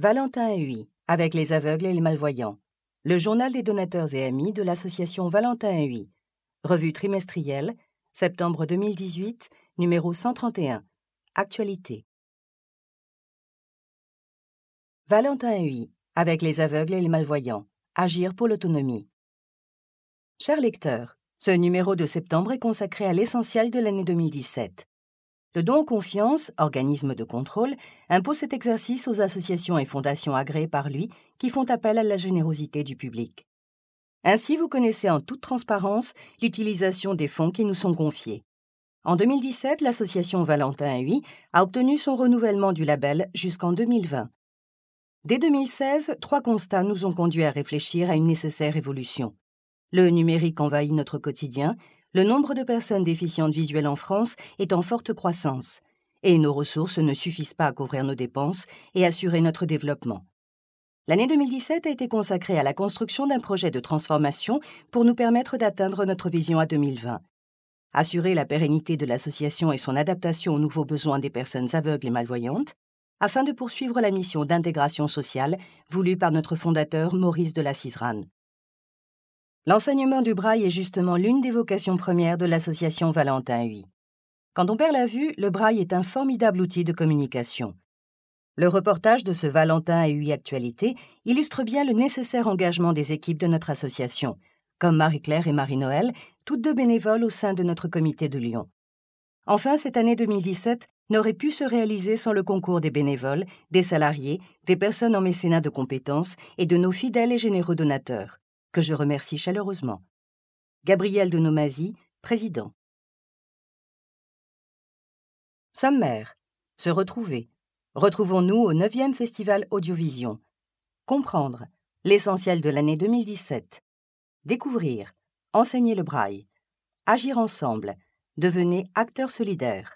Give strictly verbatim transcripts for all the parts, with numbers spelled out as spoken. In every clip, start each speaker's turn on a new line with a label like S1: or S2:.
S1: Valentin Huy, avec les aveugles et les malvoyants. Le journal des donateurs et amis de l'association Valentin Huy. Revue trimestrielle, septembre deux mille dix-huit, numéro cent trente et un. Actualité. Valentin Huy, avec les aveugles et les malvoyants. Agir pour l'autonomie. Chers lecteurs, ce numéro de septembre est consacré à l'essentiel de l'année deux mille dix-sept. Le don en confiance, organisme de contrôle, impose cet exercice aux associations et fondations agréées par lui qui font appel à la générosité du public. Ainsi, vous connaissez en toute transparence l'utilisation des fonds qui nous sont confiés. En deux mille dix-sept, l'association Valentin Huy a obtenu son renouvellement du label jusqu'en deux mille vingt. Dès deux mille seize, trois constats nous ont conduits à réfléchir à une nécessaire évolution. Le numérique envahit notre quotidien, le nombre de personnes déficientes visuelles en France est en forte croissance, et nos ressources ne suffisent pas à couvrir nos dépenses et assurer notre développement. L'année deux mille dix-sept a été consacrée à la construction d'un projet de transformation pour nous permettre d'atteindre notre vision à deux mille vingt. Assurer la pérennité de l'association et son adaptation aux nouveaux besoins des personnes aveugles et malvoyantes, afin de poursuivre la mission d'intégration sociale voulue par notre fondateur Maurice de la Ciserane. L'enseignement du braille est justement l'une des vocations premières de l'association Valentin Huy. Quand on perd la vue, le braille est un formidable outil de communication. Le reportage de ce Valentin Huy Actualité illustre bien le nécessaire engagement des équipes de notre association, comme Marie-Claire et Marie-Noël, toutes deux bénévoles au sein de notre comité de Lyon. Enfin, cette année deux mille dix-sept n'aurait pu se réaliser sans le concours des bénévoles, des salariés, des personnes en mécénat de compétences et de nos fidèles et généreux donateurs, que je remercie chaleureusement. Gabriel de Nomazy, président. Sommaire. Se retrouver. Retrouvons-nous au neuvième Festival Audiovision. Comprendre. L'essentiel de l'année deux mille dix-sept. Découvrir. Enseigner le braille. Agir ensemble. Devenez acteurs solidaires.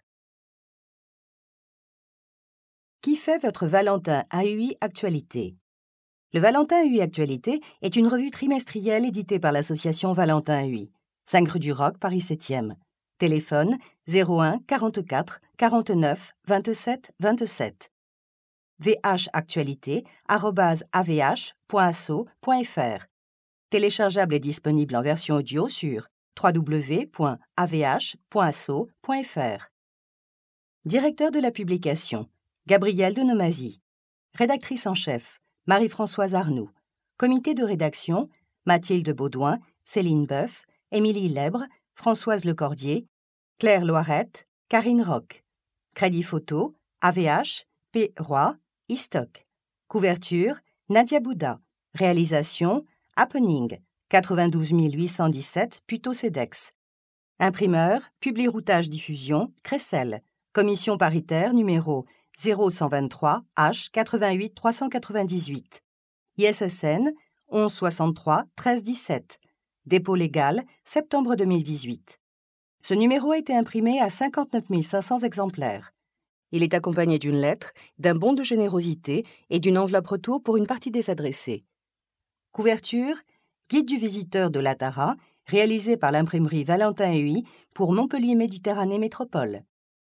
S1: Qui fait votre Valentin Huy Actualité? Le Valentin Huy Actualité est une revue trimestrielle éditée par l'association Valentin Huy. cinq rue du Roc, Paris septième. Téléphone zéro un quarante-quatre quarante-neuf vingt-sept vingt-sept. vhactualité arobase a v h point asso point f r. Téléchargeable et disponible en version audio sur w w w point a v h point asso point f r. Directeur de la publication, Gabriel de Nomazy. Rédactrice en chef, Marie-Françoise Arnoux. Comité de rédaction, Mathilde Baudouin, Céline Boeuf, Émilie Lèbre, Françoise Lecordier, Claire Loirette, Karine Roch. Crédit photo, A V H, P. Roy, Istock. Couverture, Nadia Bouda. Réalisation, Happening, quatre-vingt-douze mille huit cent dix-sept Puteaux-Cedex. Imprimeur, Publi-Routage Diffusion, Cressel. Commission paritaire numéro zéro cent vingt-trois H quatre-vingt-huit trois cent quatre-vingt-dix-huit. I S S N onze soixante-trois treize dix-sept. Dépôt légal, septembre deux mille dix-huit. Ce numéro a été imprimé à cinquante-neuf mille cinq cents exemplaires. Il est accompagné d'une lettre, d'un bon de générosité et d'une enveloppe retour pour une partie des adressés. Couverture, Guide du visiteur de l'A T A R A, réalisé par l'imprimerie Valentin Huy pour Montpellier Méditerranée Métropole.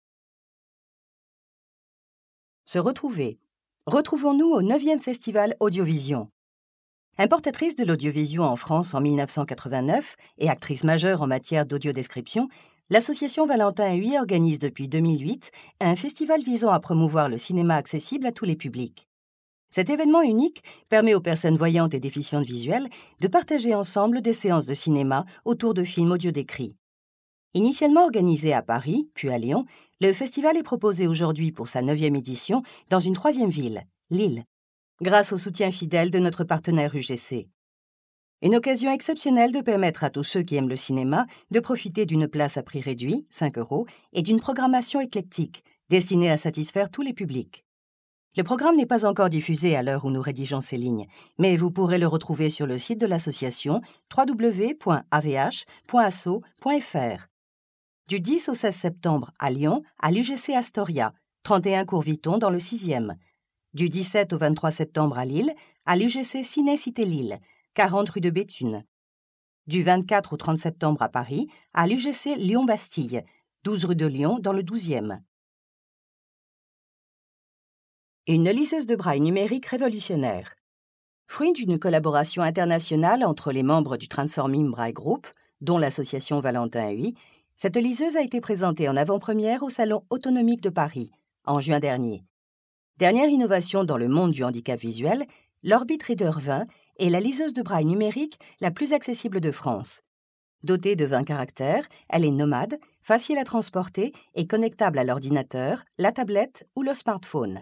S1: Se retrouver. Retrouvons-nous au neuvième Festival Audiovision. Importatrice de l'audiovision en France en mille neuf cent quatre-vingt-neuf et actrice majeure en matière d'audiodescription, l'association Valentin Huy organise depuis deux mille huit un festival visant à promouvoir le cinéma accessible à tous les publics. Cet événement unique permet aux personnes voyantes et déficientes visuelles de partager ensemble des séances de cinéma autour de films audio-décrits. Initialement organisé à Paris, puis à Lyon, le festival est proposé aujourd'hui pour sa neuvième édition dans une troisième ville, Lille, grâce au soutien fidèle de notre partenaire U G C. Une occasion exceptionnelle de permettre à tous ceux qui aiment le cinéma de profiter d'une place à prix réduit, cinq euros, et d'une programmation éclectique, destinée à satisfaire tous les publics. Le programme n'est pas encore diffusé à l'heure où nous rédigeons ces lignes, mais vous pourrez le retrouver sur le site de l'association w w w point a v h point asso point f r. Du dix au seize septembre à Lyon, à l'U G C Astoria, trente et un cours Viton dans le sixième. Du dix-sept au vingt-trois septembre à Lille, à l'U G C Ciné-Cité Lille, quarante rue de Béthune. Du vingt-quatre au trente septembre à Paris, à l'U G C Lyon-Bastille, douze rue de Lyon dans le douzième. Une liseuse de braille numérique révolutionnaire. Fruit d'une collaboration internationale entre les membres du Transforming Braille Group, dont l'association Valentin Huy, cette liseuse a été présentée en avant-première au Salon autonomique de Paris, en juin dernier. Dernière innovation dans le monde du handicap visuel, l'Orbit Reader vingt est la liseuse de braille numérique la plus accessible de France. Dotée de vingt caractères, elle est nomade, facile à transporter et connectable à l'ordinateur, la tablette ou le smartphone.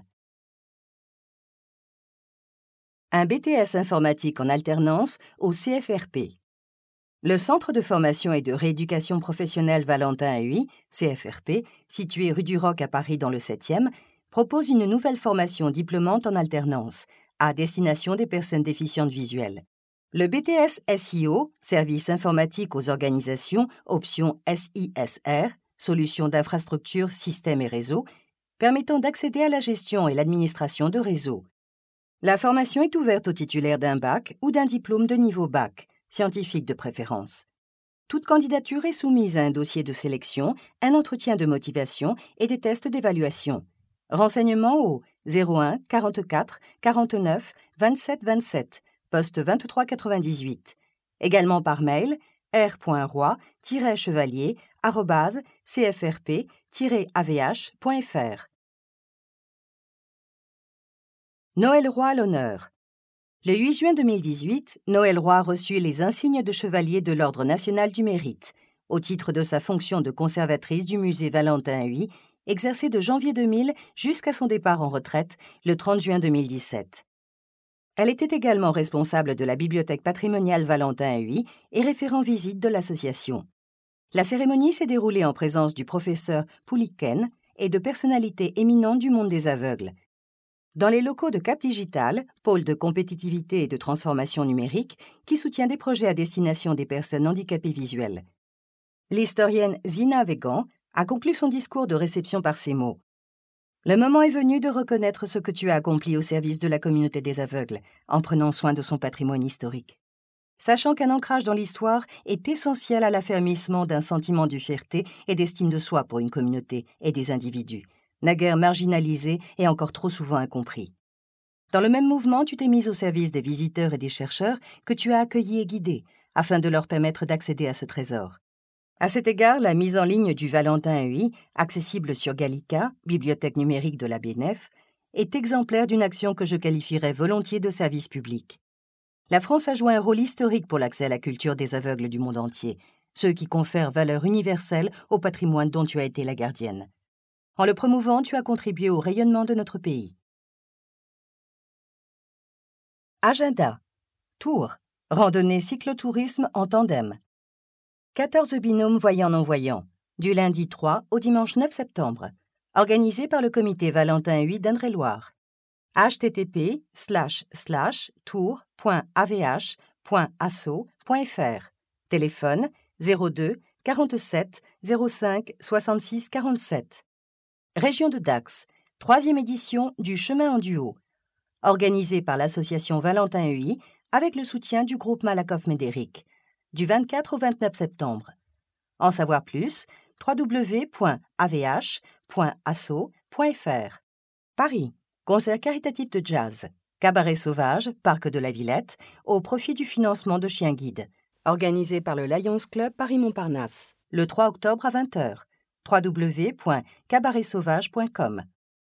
S1: Un B T S informatique en alternance au C F R P. Le Centre de formation et de rééducation professionnelle Valentin Huy, C F R P, situé rue du Roc à Paris dans le septième, propose une nouvelle formation diplômante en alternance, à destination des personnes déficientes visuelles. Le B T S S I O, Service informatique aux organisations, option S I S R, Solutions d'infrastructures, systèmes et réseaux, permettant d'accéder à la gestion et l'administration de réseaux. La formation est ouverte aux titulaires d'un bac ou d'un diplôme de niveau bac, scientifique de préférence. Toute candidature est soumise à un dossier de sélection, un entretien de motivation et des tests d'évaluation. Renseignements au zéro un quarante-quatre quarante-neuf vingt-sept vingt-sept, poste vingt-trois quatre-vingt-dix-huit. Également par mail r point roy tiret chevalier arobase c f r p tiret a v h point f r. Noël Roy à l'honneur. Le huit juin deux mille dix-huit, Noël Roy reçut les insignes de chevalier de l'Ordre national du mérite, au titre de sa fonction de conservatrice du musée Valentin Huy, exercée de janvier deux mille jusqu'à son départ en retraite le trente juin deux mille dix-sept. Elle était également responsable de la bibliothèque patrimoniale Valentin Huy et référent visite de l'association. La cérémonie s'est déroulée en présence du professeur Pouliken et de personnalités éminentes du monde des aveugles. Dans les locaux de Cap Digital, pôle de compétitivité et de transformation numérique, qui soutient des projets à destination des personnes handicapées visuelles. L'historienne Zina Vegan a conclu son discours de réception par ces mots. Le moment est venu de reconnaître ce que tu as accompli au service de la communauté des aveugles, en prenant soin de son patrimoine historique. Sachant qu'un ancrage dans l'histoire est essentiel à l'affermissement d'un sentiment de fierté et d'estime de soi pour une communauté et des individus, naguère marginalisés et encore trop souvent incompris. Dans le même mouvement, tu t'es mise au service des visiteurs et des chercheurs que tu as accueillis et guidés, afin de leur permettre d'accéder à ce trésor. À cet égard, la mise en ligne du Valentin Huy, accessible sur Gallica, bibliothèque numérique de la B N F, est exemplaire d'une action que je qualifierais volontiers de service public. La France a joué un rôle historique pour l'accès à la culture des aveugles du monde entier, ceux qui confèrent valeur universelle au patrimoine dont tu as été la gardienne. En le promouvant, tu as contribué au rayonnement de notre pays. Agenda. Tours. Randonnée cyclotourisme en tandem. quatorze binômes voyants-non-voyants, du lundi trois au dimanche neuf septembre. Organisé par le comité Valentin Huy d'Indre-et-Loire. h t t p slash slash tour point a v h point asso point f r. Téléphone zéro deux quarante-sept zéro cinq soixante-six quarante-sept. Région de Dax, troisième édition du Chemin en duo, organisée par l'association Valentin Huy avec le soutien du groupe Malakoff-Médéric, du vingt-quatre au vingt-neuf septembre. En savoir plus, w w w point a v h point asso point f r. Paris, concert caritatif de jazz, cabaret sauvage, parc de la Villette, au profit du financement de chiens guides, organisé par le Lions Club Paris-Montparnasse, le trois octobre à vingt heures. w w w point cabaret sauvage point com.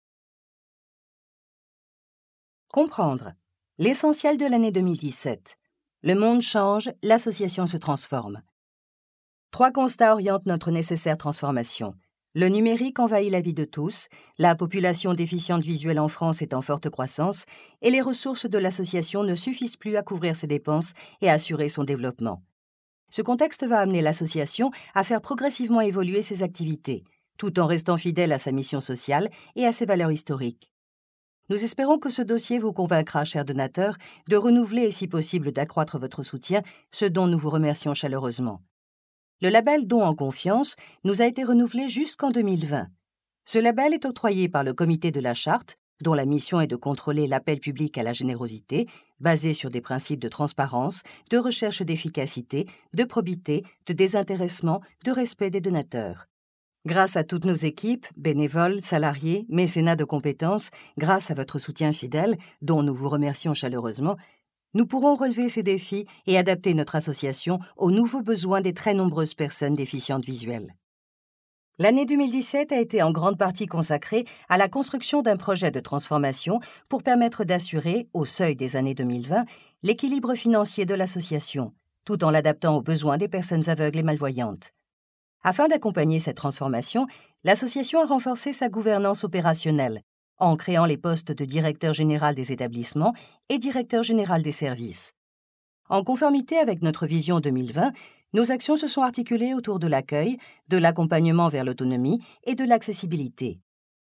S1: Comprendre. L'essentiel de l'année deux mille dix-sept. Le monde change, l'association se transforme. Trois constats orientent notre nécessaire transformation. Le numérique envahit la vie de tous, la population déficiente visuelle en France est en forte croissance et les ressources de l'association ne suffisent plus à couvrir ses dépenses et à assurer son développement. Ce contexte va amener l'association à faire progressivement évoluer ses activités, tout en restant fidèle à sa mission sociale et à ses valeurs historiques. Nous espérons que ce dossier vous convaincra, chers donateurs, de renouveler et si possible d'accroître votre soutien, ce dont nous vous remercions chaleureusement. Le label Don en confiance nous a été renouvelé jusqu'en deux mille vingt. Ce label est octroyé par le comité de la Charte, dont la mission est de contrôler l'appel public à la générosité, basé sur des principes de transparence, de recherche d'efficacité, de probité, de désintéressement, de respect des donateurs. Grâce à toutes nos équipes, bénévoles, salariés, mécénats de compétences, grâce à votre soutien fidèle, dont nous vous remercions chaleureusement, nous pourrons relever ces défis et adapter notre association aux nouveaux besoins des très nombreuses personnes déficientes visuelles. L'année deux mille dix-sept a été en grande partie consacrée à la construction d'un projet de transformation pour permettre d'assurer, au seuil des années deux mille vingt, l'équilibre financier de l'association, tout en l'adaptant aux besoins des personnes aveugles et malvoyantes. Afin d'accompagner cette transformation, l'association a renforcé sa gouvernance opérationnelle en créant les postes de directeur général des établissements et directeur général des services. En conformité avec notre vision deux mille vingt, nos actions se sont articulées autour de l'accueil, de l'accompagnement vers l'autonomie et de l'accessibilité.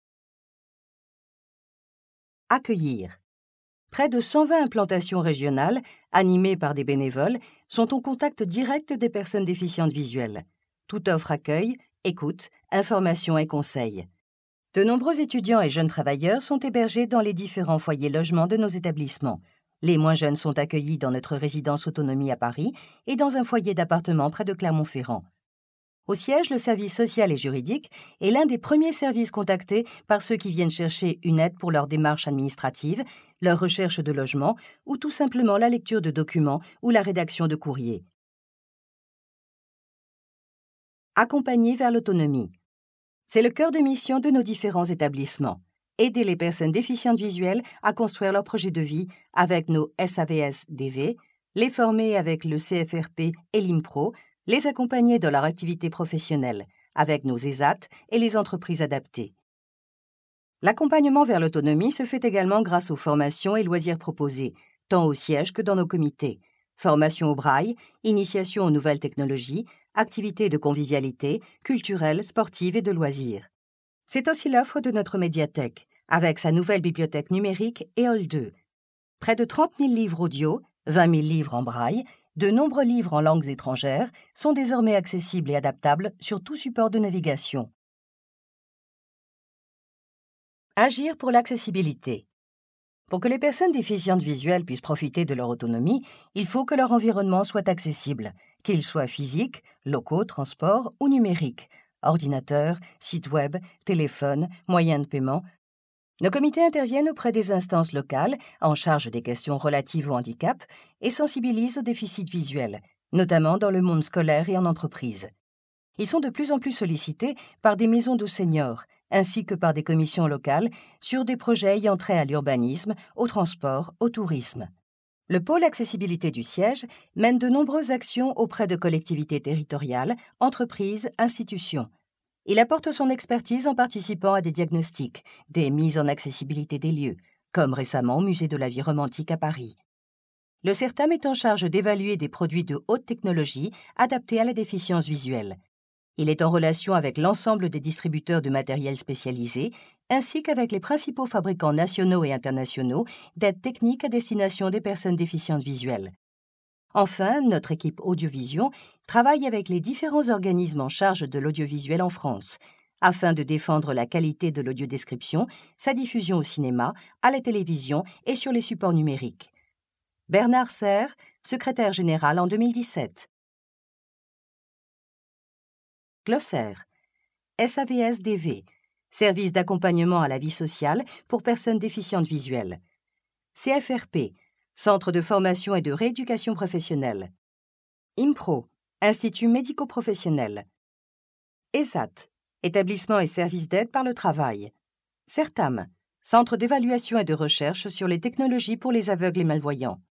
S1: Accueillir. Près de cent vingt implantations régionales, animées par des bénévoles, sont au contact direct des personnes déficientes visuelles. Toute offre accueil, écoute, information et conseils. De nombreux étudiants et jeunes travailleurs sont hébergés dans les différents foyers logements de nos établissements. Les moins jeunes sont accueillis dans notre résidence autonomie à Paris et dans un foyer d'appartement près de Clermont-Ferrand. Au siège, le service social et juridique est l'un des premiers services contactés par ceux qui viennent chercher une aide pour leur démarche administrative, leur recherche de logement ou tout simplement la lecture de documents ou la rédaction de courriers. Accompagner vers l'autonomie. C'est le cœur de mission de nos différents établissements. Aider les personnes déficientes visuelles à construire leur projet de vie avec nos S A V S D V, les former avec le C F R P et l'IMPRO, les accompagner dans leur activité professionnelle avec nos E S A T et les entreprises adaptées. L'accompagnement vers l'autonomie se fait également grâce aux formations et loisirs proposés, tant au siège que dans nos comités. Formation au braille, initiation aux nouvelles technologies, activités de convivialité, culturelles, sportives et de loisirs. C'est aussi l'offre de notre médiathèque, avec sa nouvelle bibliothèque numérique et Hall deux. Près de trente mille livres audio, vingt mille livres en braille, de nombreux livres en langues étrangères sont désormais accessibles et adaptables sur tout support de navigation. Agir pour l'accessibilité. Pour que les personnes déficientes visuelles puissent profiter de leur autonomie, il faut que leur environnement soit accessible, qu'il soit physique, locaux, transport ou numérique, ordinateur, site web, téléphone, moyens de paiement. Nos comités interviennent auprès des instances locales en charge des questions relatives au handicap et sensibilisent aux déficits visuels, notamment dans le monde scolaire et en entreprise. Ils sont de plus en plus sollicités par des maisons de seniors, ainsi que par des commissions locales sur des projets ayant trait à l'urbanisme, au transport, au tourisme. Le pôle accessibilité du siège mène de nombreuses actions auprès de collectivités territoriales, entreprises, institutions. Il apporte son expertise en participant à des diagnostics, des mises en accessibilité des lieux, comme récemment au Musée de la Vie romantique à Paris. Le CERTAM est en charge d'évaluer des produits de haute technologie adaptés à la déficience visuelle. Il est en relation avec l'ensemble des distributeurs de matériel spécialisé, ainsi qu'avec les principaux fabricants nationaux et internationaux d'aides techniques à destination des personnes déficientes visuelles. Enfin, notre équipe Audiovision travaille avec les différents organismes en charge de l'audiovisuel en France, afin de défendre la qualité de l'audiodescription, sa diffusion au cinéma, à la télévision et sur les supports numériques. Bernard Serre, secrétaire général en deux mille dix-sept. Glossaire. S A V S D V, service d'accompagnement à la vie sociale pour personnes déficientes visuelles. C F R P, centre de formation et de rééducation professionnelle. IMPRO, institut médico-professionnel. E S A T, établissement et service d'aide par le travail. CERTAM, centre d'évaluation et de recherche sur les technologies pour les aveugles et malvoyants.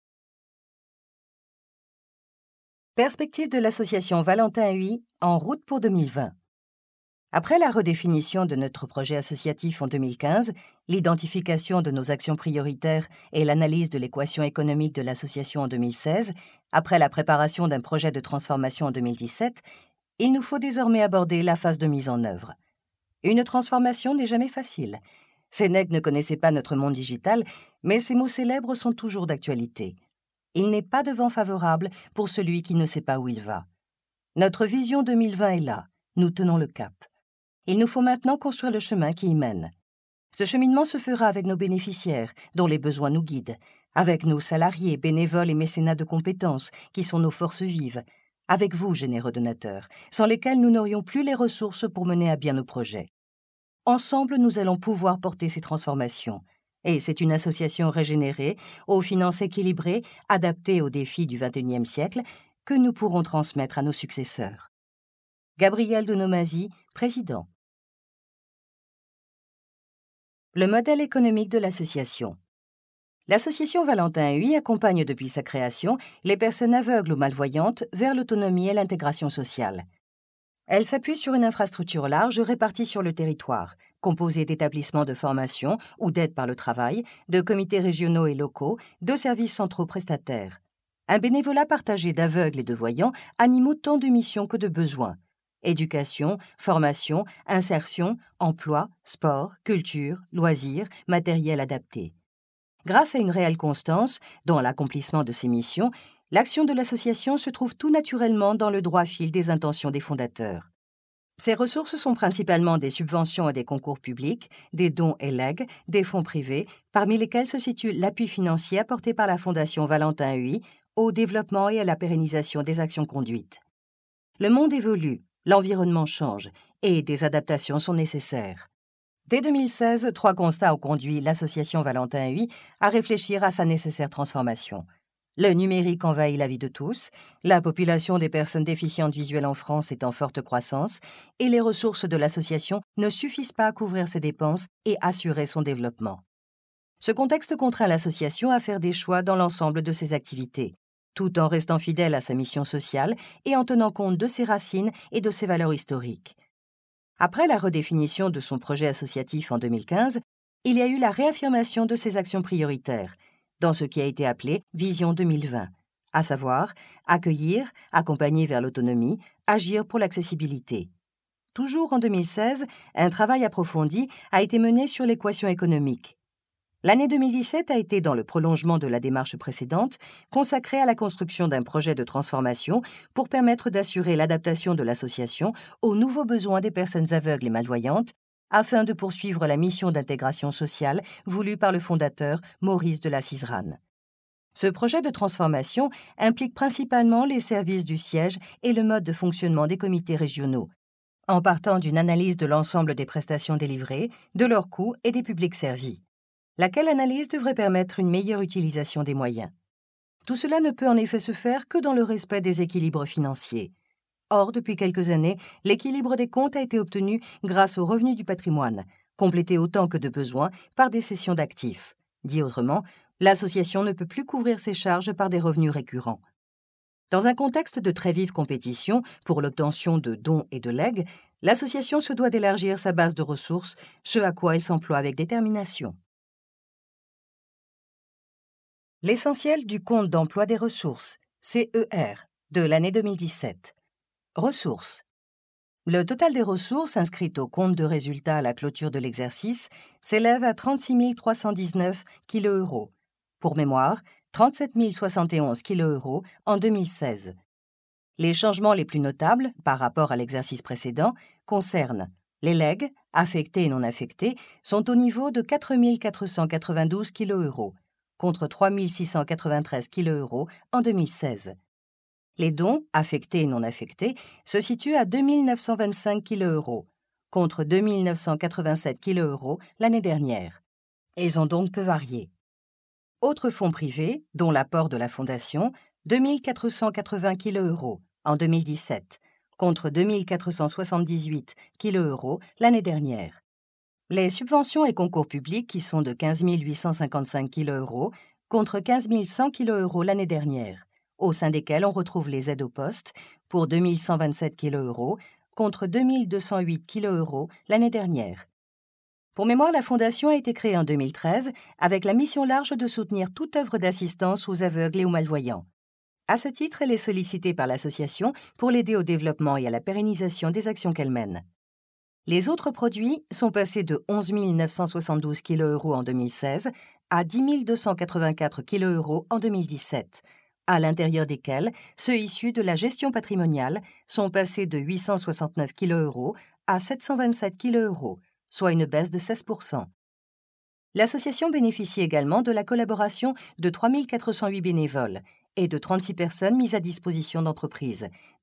S1: Perspective de l'association Valentin Huy en route pour deux mille vingt. Après la redéfinition de notre projet associatif en deux mille quinze, l'identification de nos actions prioritaires et l'analyse de l'équation économique de l'association en deux mille seize, après la préparation d'un projet de transformation en deux mille dix-sept, il nous faut désormais aborder la phase de mise en œuvre. Une transformation n'est jamais facile. Sénèque ne connaissait pas notre monde digital, mais ces mots célèbres sont toujours d'actualité. Il n'est pas de vent favorable pour celui qui ne sait pas où il va. Notre vision deux mille vingt est là, nous tenons le cap. Il nous faut maintenant construire le chemin qui y mène. Ce cheminement se fera avec nos bénéficiaires, dont les besoins nous guident, avec nos salariés, bénévoles et mécénats de compétences, qui sont nos forces vives, avec vous, généreux donateurs, sans lesquels nous n'aurions plus les ressources pour mener à bien nos projets. Ensemble, nous allons pouvoir porter ces transformations. Et c'est une association régénérée, aux finances équilibrées, adaptée aux défis du vingt et unième siècle, que nous pourrons transmettre à nos successeurs. Gabriel de Nomasy, président. Le modèle économique de l'association. L'association Valentin Huy accompagne depuis sa création les personnes aveugles ou malvoyantes vers l'autonomie et l'intégration sociale. Elle s'appuie sur une infrastructure large répartie sur le territoire, composée d'établissements de formation ou d'aide par le travail, de comités régionaux et locaux, de services centraux prestataires. Un bénévolat partagé d'aveugles et de voyants anime autant de missions que de besoins. Éducation, formation, insertion, emploi, sport, culture, loisirs, matériel adapté. Grâce à une réelle constance dans l'accomplissement de ces missions, l'action de l'association se trouve tout naturellement dans le droit fil des intentions des fondateurs. Ces ressources sont principalement des subventions et des concours publics, des dons et legs, des fonds privés, parmi lesquels se situe l'appui financier apporté par la Fondation Valentin Huy au développement et à la pérennisation des actions conduites. Le monde évolue, l'environnement change, et des adaptations sont nécessaires. Dès deux mille seize, trois constats ont conduit l'association Valentin Huy à réfléchir à sa nécessaire transformation. Le numérique envahit la vie de tous, la population des personnes déficientes visuelles en France est en forte croissance et les ressources de l'association ne suffisent pas à couvrir ses dépenses et assurer son développement. Ce contexte contraint l'association à faire des choix dans l'ensemble de ses activités, tout en restant fidèle à sa mission sociale et en tenant compte de ses racines et de ses valeurs historiques. Après la redéfinition de son projet associatif en deux mille quinze, il y a eu la réaffirmation de ses actions prioritaires, dans ce qui a été appelé Vision deux mille vingt, à savoir accueillir, accompagner vers l'autonomie, agir pour l'accessibilité. Toujours en deux mille seize, un travail approfondi a été mené sur l'équation économique. L'année deux mille dix-sept a été, dans le prolongement de la démarche précédente, consacrée à la construction d'un projet de transformation pour permettre d'assurer l'adaptation de l'association aux nouveaux besoins des personnes aveugles et malvoyantes, afin de poursuivre la mission d'intégration sociale voulue par le fondateur Maurice de la Ciserane. Ce projet de transformation implique principalement les services du siège et le mode de fonctionnement des comités régionaux, en partant d'une analyse de l'ensemble des prestations délivrées, de leurs coûts et des publics servis, laquelle analyse devrait permettre une meilleure utilisation des moyens. Tout cela ne peut en effet se faire que dans le respect des équilibres financiers. Or, depuis quelques années, l'équilibre des comptes a été obtenu grâce aux revenus du patrimoine, complétés autant que de besoin par des cessions d'actifs. Dit autrement, l'association ne peut plus couvrir ses charges par des revenus récurrents. Dans un contexte de très vive compétition pour l'obtention de dons et de legs, l'association se doit d'élargir sa base de ressources, ce à quoi elle s'emploie avec détermination. L'essentiel du compte d'emploi des ressources, C E R, de l'année deux mille dix-sept. Ressources. Le total des ressources inscrites au compte de résultat à la clôture de l'exercice s'élève à trente-six mille trois cent dix-neuf kilo-euros. Pour mémoire, trente-sept mille soixante et onze kilo-euros en deux mille seize. Les changements les plus notables, par rapport à l'exercice précédent, concernent les legs, affectés et non affectés, sont au niveau de quatre mille quatre cent quatre-vingt-douze kilo-euros, contre trois mille six cent quatre-vingt-treize kilo-euros en deux mille seize. Les dons, affectés et non affectés, se situent à deux mille neuf cent vingt-cinq kilo-euros, contre deux mille neuf cent quatre-vingt-sept kilo-euros l'année dernière. Ils ont donc peu varié. Autres fonds privés, dont l'apport de la Fondation, deux mille quatre cent quatre-vingts kilo-euros en deux mille dix-sept, contre deux mille quatre cent soixante-dix-huit kilo-euros l'année dernière. Les subventions et concours publics qui sont de quinze mille huit cent cinquante-cinq kilo-euros, contre quinze mille cent kilo-euros l'année dernière, au sein desquels on retrouve les aides au poste pour deux mille cent vingt-sept kilo-euros contre deux mille deux cent huit kilo-euros l'année dernière. Pour mémoire, la Fondation a été créée en deux mille treize avec la mission large de soutenir toute œuvre d'assistance aux aveugles et aux malvoyants. À ce titre, elle est sollicitée par l'association pour l'aider au développement et à la pérennisation des actions qu'elle mène. Les autres produits sont passés de onze mille neuf cent soixante-douze kilo-euros en deux mille seize à dix mille deux cent quatre-vingt-quatre kilo-euros en deux mille dix-sept, à l'intérieur desquels ceux issus de la gestion patrimoniale sont passés de huit cent soixante-neuf kilo-euros à sept cent vingt-sept kilo-euros, soit une baisse de seize pour cent. L'association bénéficie également de la collaboration de trois mille quatre cent huit bénévoles et de trente-six personnes mises à disposition d'entreprises,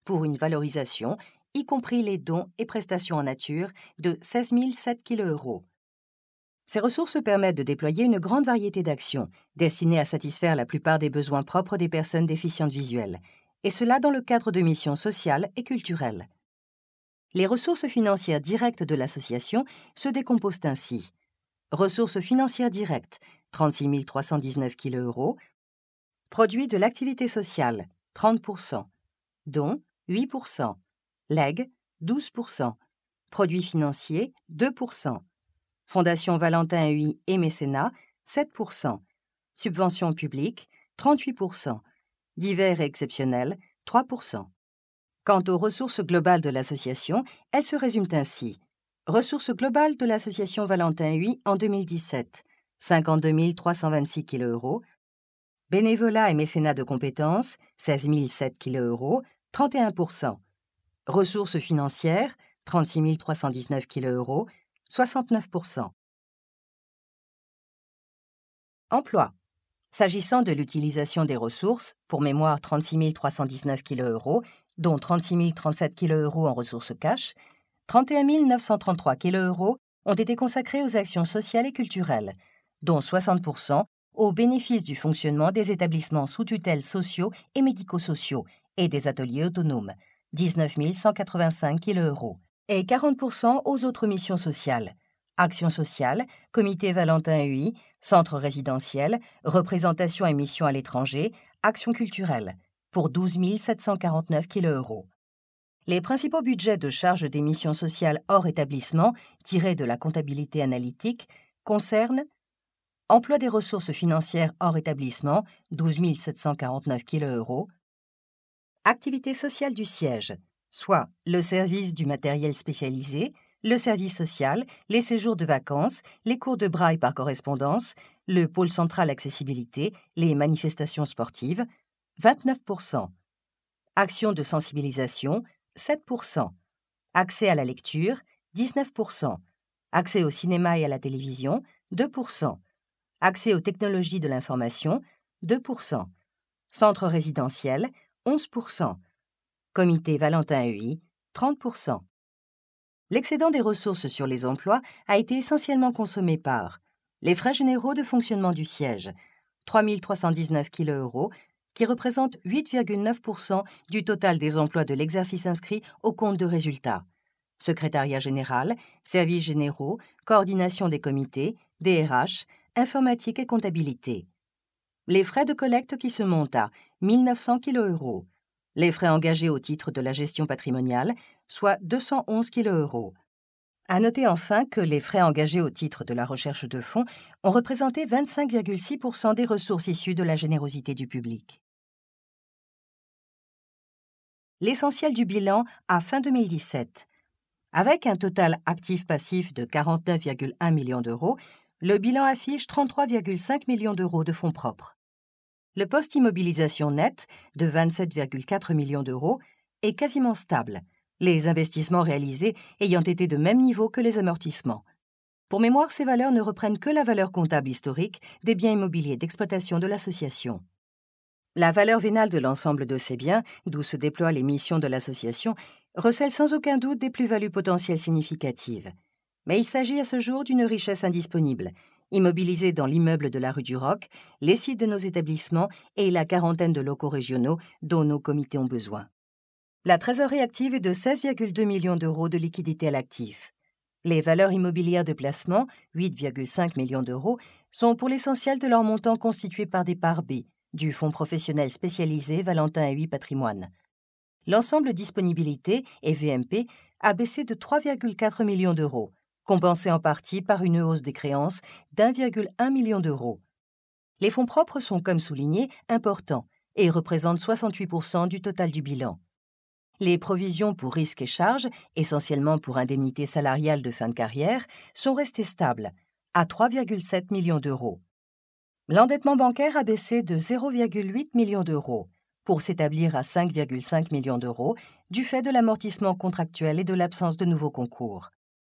S1: pour une valorisation, y compris les dons et prestations en nature, de seize mille sept kiloeuros. Ces ressources permettent de déployer une grande variété d'actions destinées à satisfaire la plupart des besoins propres des personnes déficientes visuelles, et cela dans le cadre de missions sociales et culturelles. Les ressources financières directes de l'association se décomposent ainsi. Ressources financières directes, trente-six mille trois cent dix-neuf kiloeuros. Produits de l'activité sociale, trente pour cent. Dons, huit pour cent. Legs, douze pour cent. Produits financiers, deux pour cent. Fondation Valentin Huy et mécénat, sept pour cent. Subventions publiques, trente-huit pour cent. Divers et exceptionnels, trois pour cent. Quant aux ressources globales de l'association, elles se résument ainsi. Ressources globales de l'association Valentin Huy en deux mille dix-sept, cinquante-deux mille trois cent vingt-six kiloeuros. Bénévolat et mécénat de compétences, seize mille sept kiloeuros, trente et un pour cent. Ressources financières, trente-six mille trois cent dix-neuf kiloeuros, soixante-neuf pour cent. Emploi. S'agissant de l'utilisation des ressources, pour mémoire trente-six mille trois cent dix-neuf kiloeuros, dont trente-six mille trente-sept kiloeuros en ressources cash, trente et un mille neuf cent trente-trois kiloeuros ont été consacrés aux actions sociales et culturelles, dont soixante pour cent au bénéfice du fonctionnement des établissements sous tutelle sociaux et médico-sociaux et des ateliers autonomes, dix-neuf mille cent quatre-vingt-cinq kiloeuros, et quarante pour cent aux autres missions sociales, actions sociales, comité Valentin Huy, centre résidentiel, représentation et missions à l'étranger, actions culturelles, pour douze mille sept cent quarante-neuf kiloeuros. Les principaux budgets de charges des missions sociales hors établissement, tirés de la comptabilité analytique, concernent emploi des ressources financières hors établissement, douze mille sept cent quarante-neuf kiloeuros, activité sociale du siège, soit le service du matériel spécialisé, le service social, les séjours de vacances, les cours de braille par correspondance, le pôle central accessibilité, les manifestations sportives, vingt-neuf pour cent. Actions de sensibilisation, sept pour cent. Accès à la lecture, dix-neuf pour cent. Accès au cinéma et à la télévision, deux pour cent. Accès aux technologies de l'information, deux pour cent. Centre résidentiel, onze pour cent. Comité Valentin Huy, trente pour cent. L'excédent des ressources sur les emplois a été essentiellement consommé par les frais généraux de fonctionnement du siège, trois mille trois cent dix-neuf kiloeuros, qui représentent huit virgule neuf pour cent du total des emplois de l'exercice inscrit au compte de résultats. Secrétariat général, services généraux, coordination des comités, D R H, informatique et comptabilité. Les frais de collecte qui se montent à mille neuf cents kiloeuros. Les frais engagés au titre de la gestion patrimoniale, soit deux cent onze kiloeuros. À noter enfin que les frais engagés au titre de la recherche de fonds ont représenté vingt-cinq virgule six pour cent des ressources issues de la générosité du public. L'essentiel du bilan à fin deux mille dix-sept. Avec un total actif-passif de quarante-neuf virgule un millions d'euros, le bilan affiche trente-trois virgule cinq millions d'euros de fonds propres. Le post-immobilisation net, de vingt-sept virgule quatre millions d'euros, est quasiment stable, les investissements réalisés ayant été de même niveau que les amortissements. Pour mémoire, ces valeurs ne reprennent que la valeur comptable historique des biens immobiliers d'exploitation de l'association. La valeur vénale de l'ensemble de ces biens, d'où se déploient les missions de l'association, recèle sans aucun doute des plus-values potentielles significatives. Mais il s'agit à ce jour d'une richesse indisponible, immobilisée dans l'immeuble de la rue du Roc, les sites de nos établissements et la quarantaine de locaux régionaux dont nos comités ont besoin. La trésorerie active est de seize virgule deux millions d'euros de liquidité à l'actif. Les valeurs immobilières de placement, huit virgule cinq millions d'euros, sont pour l'essentiel de leur montant constituées par des parts B, du fonds professionnel spécialisé Valentin Huy Patrimoine. L'ensemble disponibilité et V M P a baissé de trois virgule quatre millions d'euros, compensé en partie par une hausse des créances d'un virgule un million d'euros. Les fonds propres sont, comme souligné, importants et représentent soixante-huit pour cent du total du bilan. Les provisions pour risques et charges, essentiellement pour indemnités salariales de fin de carrière, sont restées stables, à trois virgule sept millions d'euros. L'endettement bancaire a baissé de zéro virgule huit millions d'euros, pour s'établir à cinq virgule cinq millions d'euros, du fait de l'amortissement contractuel et de l'absence de nouveaux concours.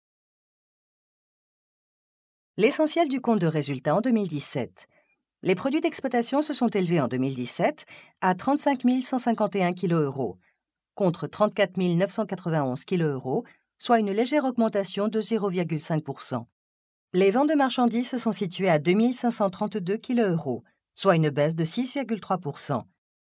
S1: L'essentiel du compte de résultat en deux mille dix-sept. Les produits d'exploitation se sont élevés en deux mille dix-sept à trente-cinq mille cent cinquante et un kiloeuros, contre trente-quatre mille neuf cent quatre-vingt-onze kilos, soit une légère augmentation de zéro virgule cinq pour cent. Les ventes de marchandises se sont situées à deux mille cinq cent trente-deux kilos, soit une baisse de six virgule trois pour cent.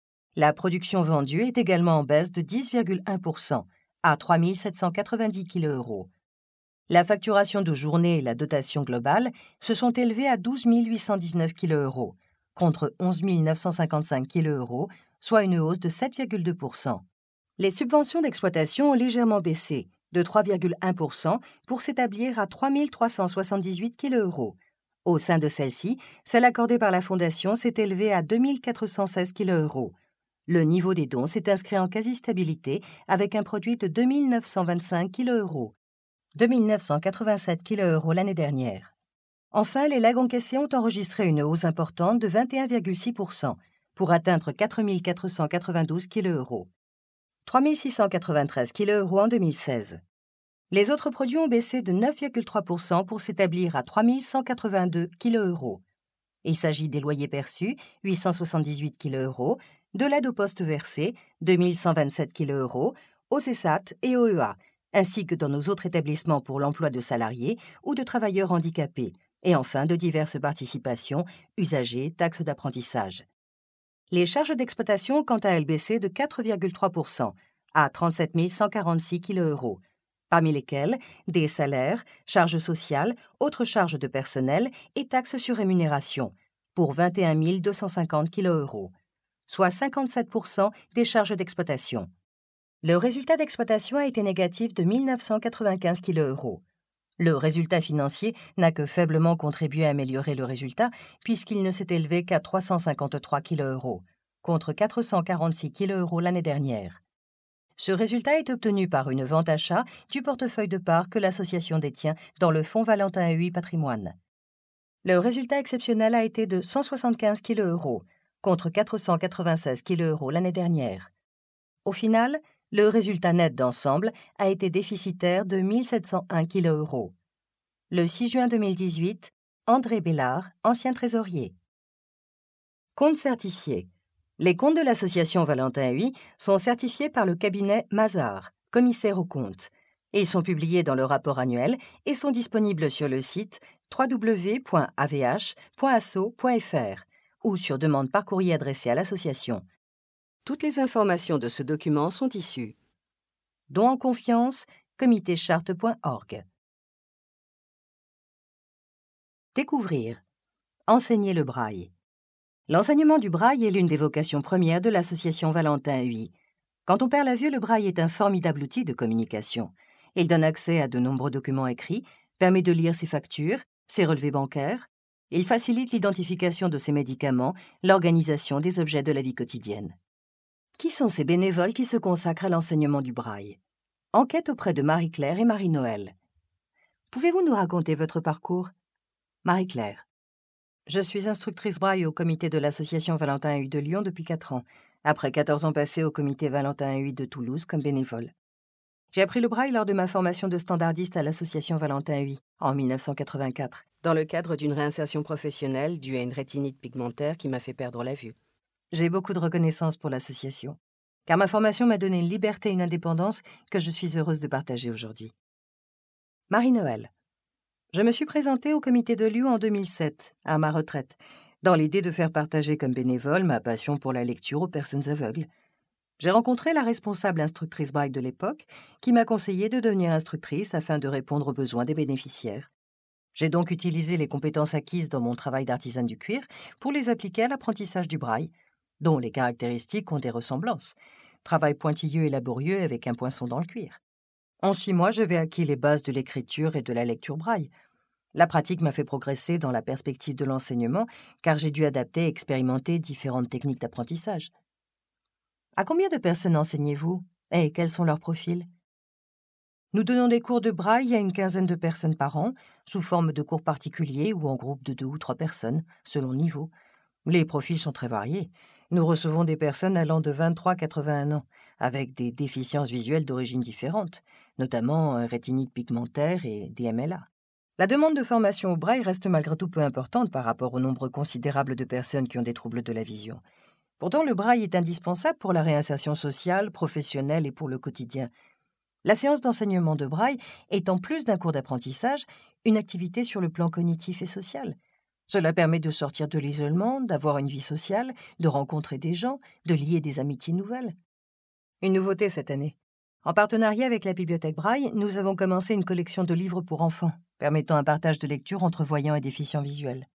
S1: La production vendue est également en baisse de dix virgule un pour cent, à trois mille sept cent quatre-vingt-dix kilos. La facturation de journée et la dotation globale se sont élevées à douze mille huit cent dix-neuf kilos, contre onze mille neuf cent cinquante-cinq kilos, soit une hausse de sept virgule deux pour cent. Les subventions d'exploitation ont légèrement baissé, de trois virgule un pour cent pour s'établir à trois mille trois cent soixante-dix-huit kilos. Au sein de celle-ci, celle accordée par la Fondation s'est élevée à deux mille quatre cent seize kilos. Le niveau des dons s'est inscrit en quasi-stabilité avec un produit de deux mille neuf cent vingt-cinq kilos, deux mille neuf cent quatre-vingt-sept kilos l'année dernière. Enfin, les legs encaissés ont enregistré une hausse importante de vingt et un virgule six pour cent pour atteindre quatre mille quatre cent quatre-vingt-douze kilos, trois mille six cent quatre-vingt-treize kilos en deux mille seize. Les autres produits ont baissé de neuf virgule trois pour cent pour s'établir à trois mille cent quatre-vingt-deux kilos. Il s'agit des loyers perçus, huit cent soixante-dix-huit kilos, de l'aide au poste versée, deux mille cent vingt-sept kilos, au C E S A T et au E A, ainsi que dans nos autres établissements pour l'emploi de salariés ou de travailleurs handicapés, et enfin de diverses participations, usagers, taxes d'apprentissage. Les charges d'exploitation ont quant à elles baissé de quatre virgule trois pour cent, à trente-sept mille cent quarante-six kilos, parmi lesquels des salaires, charges sociales, autres charges de personnel et taxes sur rémunération, pour vingt et un mille deux cent cinquante kilos, soit cinquante-sept pour cent des charges d'exploitation. Le résultat d'exploitation a été négatif de mille neuf cent quatre-vingt-quinze kilos. Le résultat financier n'a que faiblement contribué à améliorer le résultat puisqu'il ne s'est élevé qu'à trois cent cinquante-trois kilos, contre quatre cent quarante-six kilos l'année dernière. Ce résultat est obtenu par une vente-achat du portefeuille de parts que l'association détient dans le fonds Valentin Huy Patrimoine. Le résultat exceptionnel a été de cent soixante-quinze kilos, contre quatre cent quatre-vingt-seize kilos l'année dernière. Au final, le résultat net d'ensemble a été déficitaire de mille sept cent un kilos. Le six juin deux mille dix-huit, André Bellard, ancien trésorier. Comptes certifiés. Les comptes de l'association Valentin Huy sont certifiés par le cabinet Mazars, commissaire aux comptes. Ils sont publiés dans le rapport annuel et sont disponibles sur le site w w w point a v h point asso point f r ou sur demande par courrier adressé à l'association. Toutes les informations de ce document sont issues. Don en confiance, comité charte point org. Découvrir. Enseigner le braille. L'enseignement du braille est l'une des vocations premières de l'association Valentin Huy. Quand on perd la vue, le braille est un formidable outil de communication. Il donne accès à de nombreux documents écrits, permet de lire ses factures, ses relevés bancaires. Il facilite l'identification de ses médicaments, l'organisation des objets de la vie quotidienne. Qui sont ces bénévoles qui se consacrent à l'enseignement du braille? Enquête auprès de Marie-Claire et Marie-Noël. Pouvez-vous nous raconter votre parcours? Marie-Claire. Je suis instructrice braille au comité de l'association Valentin Huy de Lyon depuis quatre ans, après quatorze ans passés au comité Valentin Huy de Toulouse comme bénévole. J'ai appris le braille lors de ma formation de standardiste à l'association Valentin Huy en mille neuf cent quatre-vingt-quatre, dans le cadre d'une réinsertion professionnelle due à une rétinite pigmentaire qui m'a fait perdre la vue. J'ai beaucoup de reconnaissance pour l'association, car ma formation m'a donné une liberté et une indépendance que je suis heureuse de partager aujourd'hui. Marie-Noël. Je me suis présentée au comité de Lyon en deux mille sept, à ma retraite, dans l'idée de faire partager comme bénévole ma passion pour la lecture aux personnes aveugles. J'ai rencontré la responsable instructrice braille de l'époque, qui m'a conseillé de devenir instructrice afin de répondre aux besoins des bénéficiaires. J'ai donc utilisé les compétences acquises dans mon travail d'artisane du cuir pour les appliquer à l'apprentissage du braille, dont les caractéristiques ont des ressemblances. Travail pointilleux et laborieux avec un poinçon dans le cuir. En six mois, j'avais acquis les bases de l'écriture et de la lecture braille. La pratique m'a fait progresser dans la perspective de l'enseignement, car j'ai dû adapter et expérimenter différentes techniques d'apprentissage. À combien de personnes enseignez-vous et quels sont leurs profils? Nous donnons des cours de braille à une quinzaine de personnes par an, sous forme de cours particuliers ou en groupe de deux ou trois personnes, selon le niveau. Les profils sont très variés. Nous recevons des personnes allant de vingt-trois à quatre-vingt-un ans, avec des déficiences visuelles d'origine différentes, notamment un rétinite pigmentaire et des M L A. La demande de formation au braille reste malgré tout peu importante par rapport au nombre considérable de personnes qui ont des troubles de la vision. Pourtant, le braille est indispensable pour la réinsertion sociale, professionnelle et pour le quotidien. La séance d'enseignement de braille est, en plus d'un cours d'apprentissage, une activité sur le plan cognitif et social. Cela permet de sortir de l'isolement, d'avoir une vie sociale, de rencontrer des gens, de lier des amitiés nouvelles. Une nouveauté cette année. En partenariat avec la Bibliothèque Braille, nous avons commencé une collection de livres pour enfants, permettant un partage de lecture entre voyants et déficients visuels.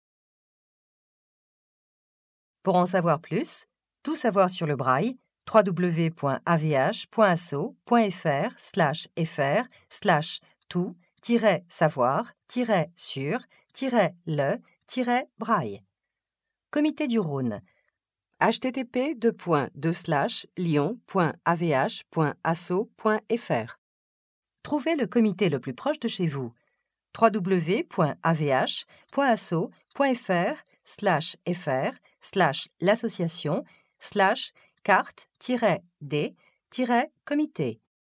S1: Pour en savoir plus, tout savoir sur le braille, w w w point a v h point asso point f r slash f r slash tout savoir sur le braille. Comité du Rhône. h t t p deux points deux slash lyon point a v h point asso point f r. Trouvez le comité le plus proche de chez vous. w w w point a v h point asso point f r slash f r slash l'association slash carte d comité.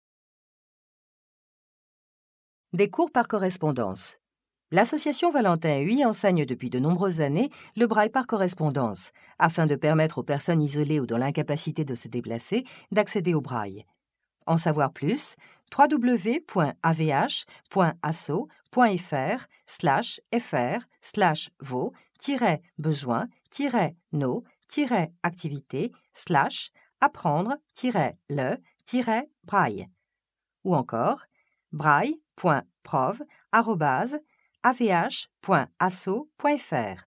S1: Des cours par correspondance. L'association Valentin Huy enseigne depuis de nombreuses années le braille par correspondance, afin de permettre aux personnes isolées ou dans l'incapacité de se déplacer d'accéder au braille. En savoir plus, w w w point a v h point asso point f r slash f r slash vos besoins nos activités slash apprendre le braille. Ou encore braille point prov arobase a v h point asso point f r.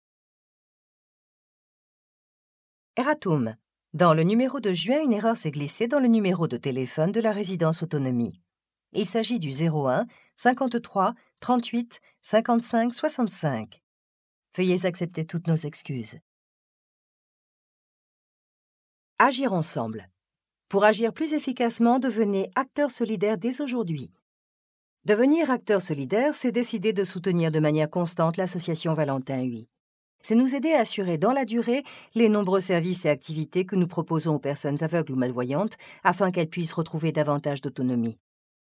S1: Erratum. Dans le numéro de juin, une erreur s'est glissée dans le numéro de téléphone de la résidence autonomie. Il s'agit du zéro un cinquante-trois trente-huit cinquante-cinq soixante-cinq. Veuillez accepter toutes nos excuses. Agir ensemble. Pour agir plus efficacement, devenez acteur solidaire dès aujourd'hui. Devenir acteur solidaire, c'est décider de soutenir de manière constante l'association Valentin Huy. C'est nous aider à assurer dans la durée les nombreux services et activités que nous proposons aux personnes aveugles ou malvoyantes afin qu'elles puissent retrouver davantage d'autonomie.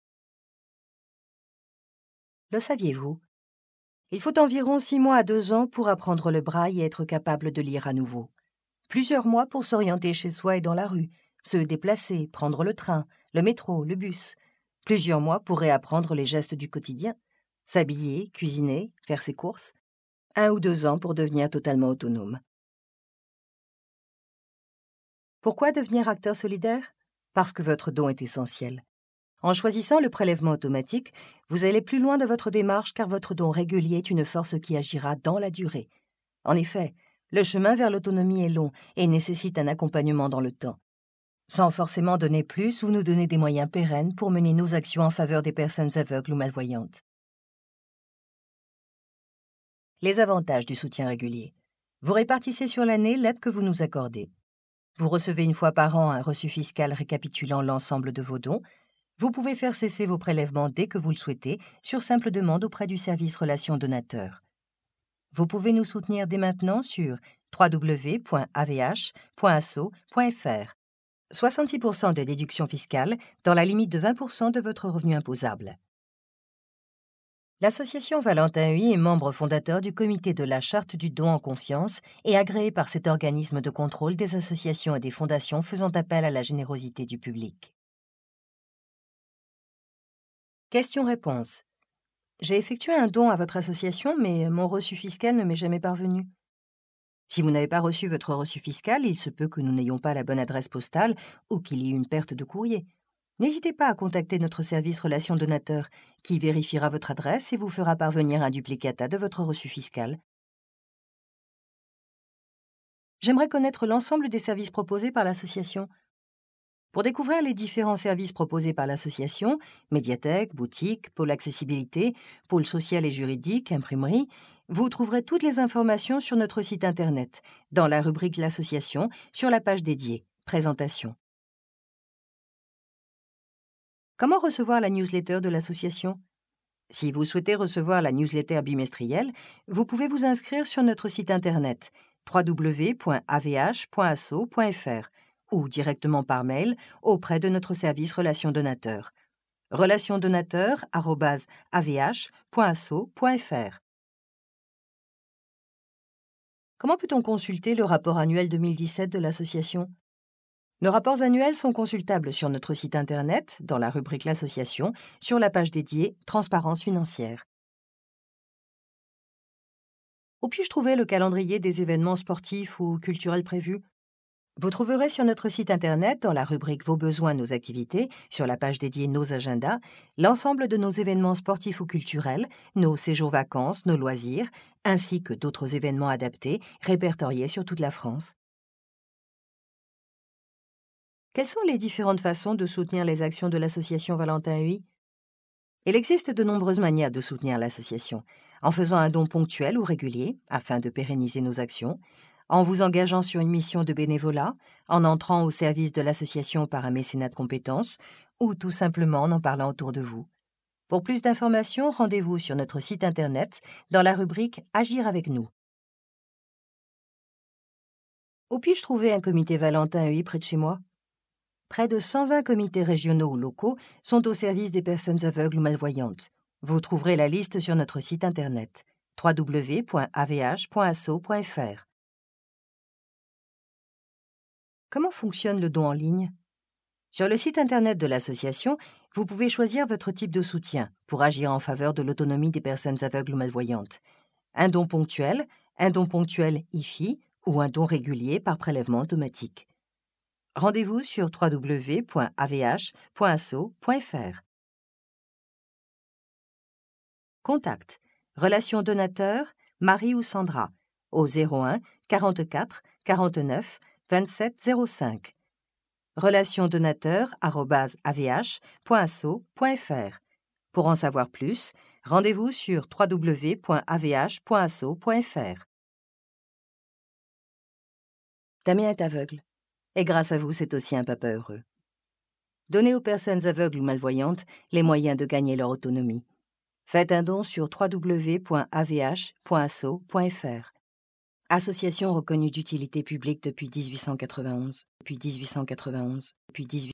S1: Le saviez-vous? Il faut environ six mois à deux ans pour apprendre le braille et être capable de lire à nouveau. Plusieurs mois pour s'orienter chez soi et dans la rue, se déplacer, prendre le train, le métro, le bus. Plusieurs mois pour réapprendre les gestes du quotidien, s'habiller, cuisiner, faire ses courses. Un ou deux ans pour devenir totalement autonome. Pourquoi devenir acteur solidaire? Parce que votre don est essentiel. En choisissant le prélèvement automatique, vous allez plus loin de votre démarche car votre don régulier est une force qui agira dans la durée. En effet, le chemin vers l'autonomie est long et nécessite un accompagnement dans le temps. Sans forcément donner plus, vous nous donnez des moyens pérennes pour mener nos actions en faveur des personnes aveugles ou malvoyantes. Les avantages du soutien régulier. Vous répartissez sur l'année l'aide que vous nous accordez. Vous recevez une fois par an un reçu fiscal récapitulant l'ensemble de vos dons. Vous pouvez faire cesser vos prélèvements dès que vous le souhaitez, sur simple demande auprès du service Relations donateurs. Vous pouvez nous soutenir dès maintenant sur w w w point a v h point asso point f r. soixante-six pour cent de déduction fiscale dans la limite de vingt pour cent de votre revenu imposable. L'association Valentin Huy est membre fondateur du comité de la Charte du don en confiance et agréé par cet organisme de contrôle des associations et des fondations faisant appel à la générosité du public. Question-réponse. J'ai effectué un don à votre association, mais mon reçu fiscal ne m'est jamais parvenu. Si vous n'avez pas reçu votre reçu fiscal, il se peut que nous n'ayons pas la bonne adresse postale ou qu'il y ait une perte de courrier. N'hésitez pas à contacter notre service Relations donateurs, qui vérifiera votre adresse et vous fera parvenir un duplicata de votre reçu fiscal. J'aimerais connaître l'ensemble des services proposés par l'association. Pour découvrir les différents services proposés par l'association, médiathèque, boutique, pôle accessibilité, pôle social et juridique, imprimerie, vous trouverez toutes les informations sur notre site internet, dans la rubrique L'association, sur la page dédiée « Présentation ». Comment recevoir la newsletter de l'association? Si vous souhaitez recevoir la newsletter bimestrielle, vous pouvez vous inscrire sur notre site internet w w w point a v h point asso point f r ou directement par mail auprès de notre service Relations donateurs. relations donateurs arobase a v h point asso point f r. Comment peut-on consulter le rapport annuel deux mille dix-sept de l'association? Nos rapports annuels sont consultables sur notre site internet, dans la rubrique L'association, sur la page dédiée Transparence financière. Où puis-je trouver le calendrier des événements sportifs ou culturels prévus? Vous trouverez sur notre site internet, dans la rubrique Vos besoins, nos activités, sur la page dédiée Nos agendas, l'ensemble de nos événements sportifs ou culturels, nos séjours vacances, nos loisirs, ainsi que d'autres événements adaptés répertoriés sur toute la France. Quelles sont les différentes façons de soutenir les actions de l'association Valentin Huy? Il existe de nombreuses manières de soutenir l'association, en faisant un don ponctuel ou régulier, afin de pérenniser nos actions, en vous engageant sur une mission de bénévolat, en entrant au service de l'association par un mécénat de compétences, ou tout simplement en en parlant autour de vous. Pour plus d'informations, rendez-vous sur notre site internet, dans la rubrique Agir avec nous. Où puis-je trouver un comité Valentin Huy près de chez moi? Près de cent vingt comités régionaux ou locaux sont au service des personnes aveugles ou malvoyantes. Vous trouverez la liste sur notre site internet w w w point a v h point asso point f r. Comment fonctionne le don en ligne? Sur le site internet de l'association, vous pouvez choisir votre type de soutien pour agir en faveur de l'autonomie des personnes aveugles ou malvoyantes. Un don ponctuel, un don ponctuel I F I ou un don régulier par prélèvement automatique. Rendez-vous sur w w w point a v h point asso point f r. Contact. Relation donateur, Marie ou Sandra, au zéro un quarante-quatre quarante-neuf vingt-sept zéro cinq. Relation donateur arobase a v h point asso point f r. Pour en savoir plus, rendez-vous sur w w w point a v h point asso point f r. Damien est aveugle. Et grâce à vous, c'est aussi un papa heureux. Donnez aux personnes aveugles ou malvoyantes les moyens de gagner leur autonomie. Faites un don sur w w w point a v h point asso point f r. Association reconnue d'utilité publique depuis dix-huit cent quatre-vingt-onze. Depuis dix-huit cent quatre-vingt-onze. Depuis dix-huit